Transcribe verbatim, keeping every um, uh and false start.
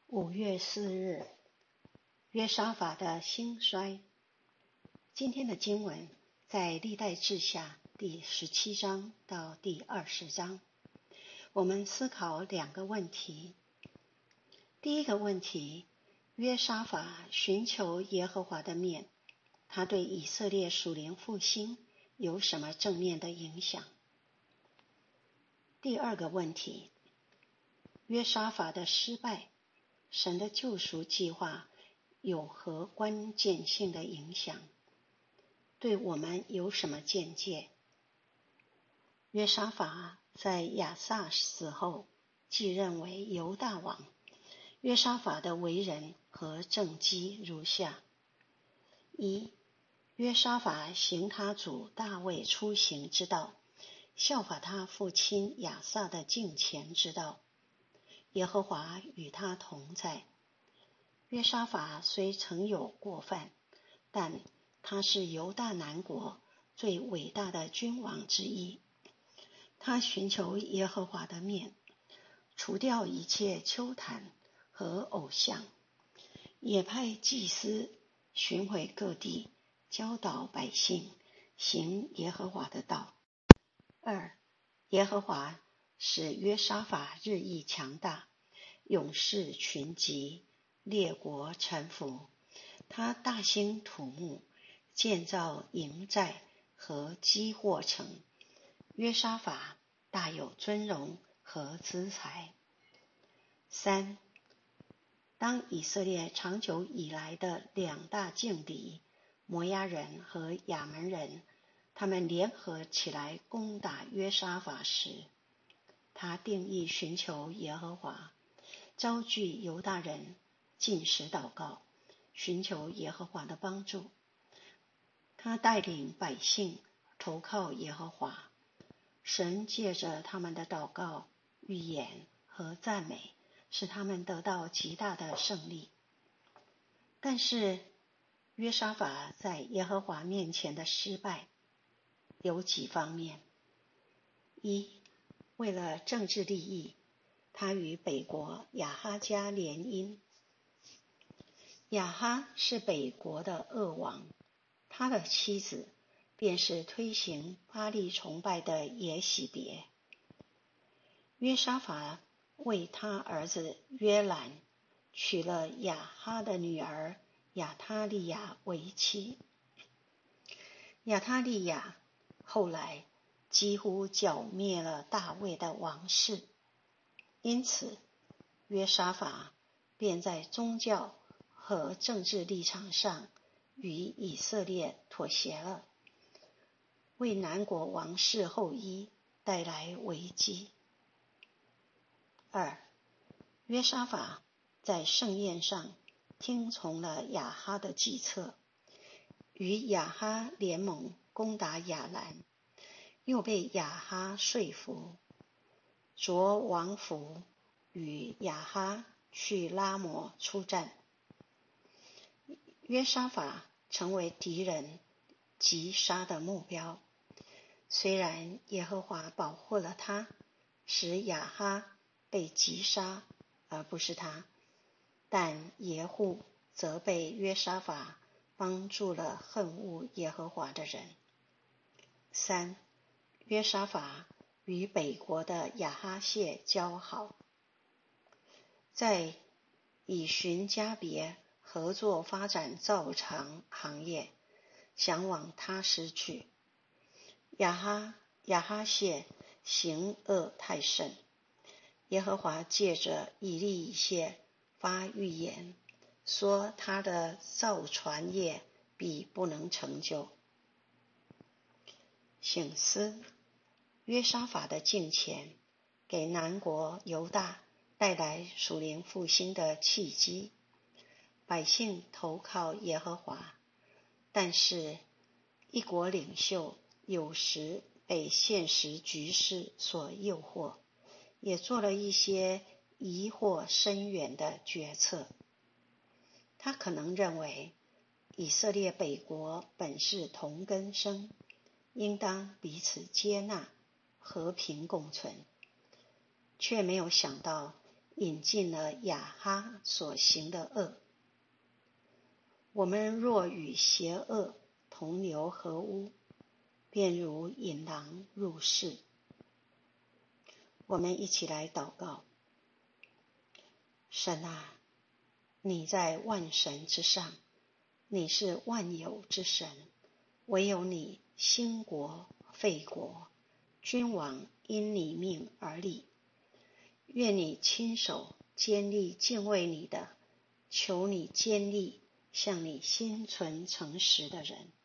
五月四日，约沙法的兴衰。今天的经文在历代志下第十七章到第二十章。我们思考两个问题。第一个问题，约沙法寻求耶和华的面，他对以色列属灵复兴有什么正面的影响？第二个问题，约沙法的失败，神的救赎计划有何关键性的影响？对我们有什么见解？约沙法在亚撒死后继任为犹大王。约沙法的为人和政绩如下：一、约沙法行他祖大卫出行之道，效法他父亲亚撒的敬虔之道。耶和华与他同在。约沙法虽曾有过犯，但他是犹大南国最伟大的君王之一。他寻求耶和华的面，除掉一切丘坛和偶像，也派祭司巡回各地，教导百姓行耶和华的道。二、耶和华使约沙法日益强大，勇士群集，列国臣服。他大兴土木，建造营寨和积货城。约沙法大有尊荣和资财。三、当以色列长久以来的两大劲敌摩押人和亚门人，他们联合起来攻打约沙法时，他定义寻求耶和华，招聚犹大人禁食祷告，寻求耶和华的帮助。他带领百姓投靠耶和华，神借着他们的祷告、预言和赞美，使他们得到极大的胜利。但是约沙法在耶和华面前的失败有几方面。一、为了政治利益，他与北国亚哈家联姻。亚哈是北国的恶王，他的妻子便是推行巴力崇拜的耶洗别。约沙法为他儿子约兰娶了亚哈的女儿亚他利亚为妻。亚他利亚后来几乎剿灭了大卫的王室，因此约沙法便在宗教和政治立场上与以色列妥协了，为南国王室后裔带来危机。二、约沙法在盛宴上听从了亚哈的计策，与亚哈联盟攻打亚兰，又被亚哈说服，着王服与亚哈去拉摩出战。约沙法成为敌人击杀的目标。虽然耶和华保护了他，使亚哈被击杀而不是他，但耶户则被约沙法帮助了恨恶耶和华的人。三、约沙法与北国的亚哈谢交好，在以寻加别合作发展造船行业，想往他施去。亚哈亚哈谢行恶太甚，耶和华借着以利以谢发预言，说他的造船业必不能成就。省思，约沙法的敬虔给南国犹大带来属灵复兴的契机，百姓投靠耶和华，但是一国领袖有时被现实局势所诱惑，也做了一些疑惑深远的决策。他可能认为以色列北国本是同根生，应当彼此接纳，和平共存，却没有想到引进了亚哈所行的恶。我们若与邪恶同流合污，便如引狼入室。我们一起来祷告。神啊，你在万神之上，你是万有之神，唯有你兴国废国，君王因你命而立。愿你亲手坚立敬畏你的，求你坚立向你心存诚实的人。